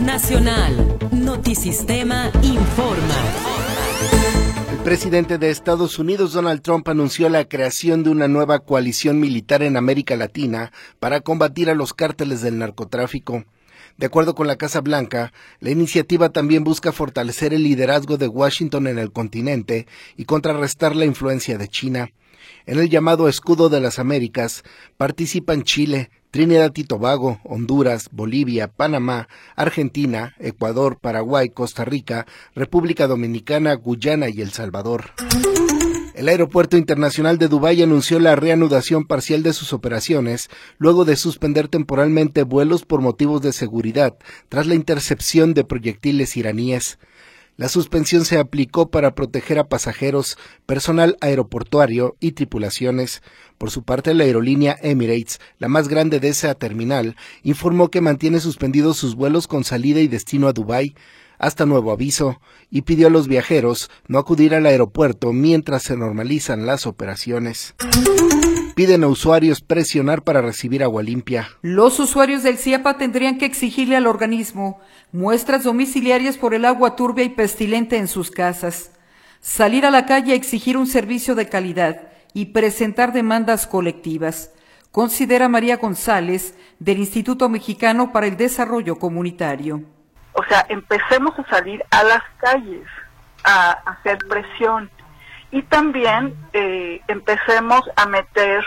Nacional. Notisistema informa. El presidente de Estados Unidos, Donald Trump, anunció la creación de una nueva coalición militar en América Latina para combatir a los cárteles del narcotráfico. De acuerdo con la Casa Blanca, la iniciativa también busca fortalecer el liderazgo de Washington en el continente y contrarrestar la influencia de China. En el llamado Escudo de las Américas participan Chile, Trinidad y Tobago, Honduras, Bolivia, Panamá, Argentina, Ecuador, Paraguay, Costa Rica, República Dominicana, Guyana y El Salvador. El Aeropuerto Internacional de Dubái anunció la reanudación parcial de sus operaciones luego de suspender temporalmente vuelos por motivos de seguridad tras la intercepción de proyectiles iraníes. La suspensión se aplicó para proteger a pasajeros, personal aeroportuario y tripulaciones. Por su parte, la aerolínea Emirates, la más grande de esa terminal, informó que mantiene suspendidos sus vuelos con salida y destino a Dubái hasta nuevo aviso, y pidió a los viajeros no acudir al aeropuerto mientras se normalizan las operaciones. Piden a usuarios presionar para recibir agua limpia. Los usuarios del CIAPA tendrían que exigirle al organismo muestras domiciliarias por el agua turbia y pestilente en sus casas, salir a la calle a exigir un servicio de calidad y presentar demandas colectivas, considera María González, del Instituto Mexicano para el Desarrollo Comunitario. O sea, empecemos a salir a las calles, a hacer presión y también empecemos a meter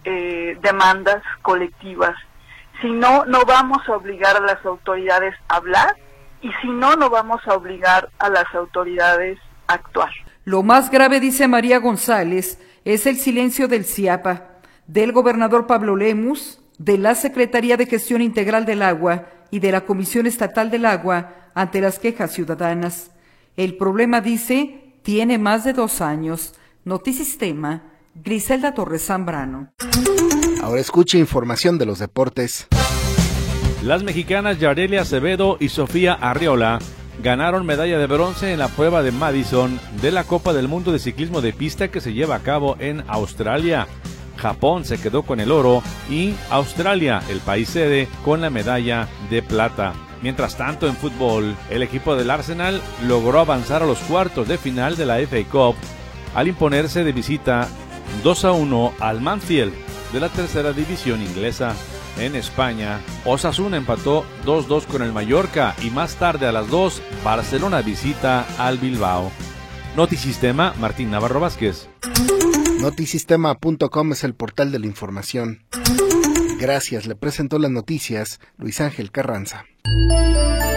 demandas colectivas. Si no, no vamos a obligar a las autoridades a hablar y si no, no vamos a obligar a las autoridades a actuar. Lo más grave, dice María González, es el silencio del CIAPA, del gobernador Pablo Lemus, de la Secretaría de Gestión Integral del Agua y de la Comisión Estatal del Agua ante las quejas ciudadanas. El problema, dice, tiene más de 2 años. Notisistema, Griselda Torres Zambrano. Ahora escuche información de los deportes. Las mexicanas Yarelia Acevedo y Sofía Arriola ganaron medalla de bronce en la prueba de Madison de la Copa del Mundo de Ciclismo de Pista que se lleva a cabo en Australia. Japón se quedó con el oro y Australia, el país sede, con la medalla de plata. Mientras tanto, en fútbol, el equipo del Arsenal logró avanzar a los cuartos de final de la FA Cup al imponerse de visita 2-1 al Mansfield de la tercera división inglesa. En España, Osasuna empató 2-2 con el Mallorca y más tarde a las 2, Barcelona visita al Bilbao. Notisistema, Martín Navarro Vázquez. Notisistema.com es el portal de la información. Gracias, le presentó las noticias Luis Ángel Carranza.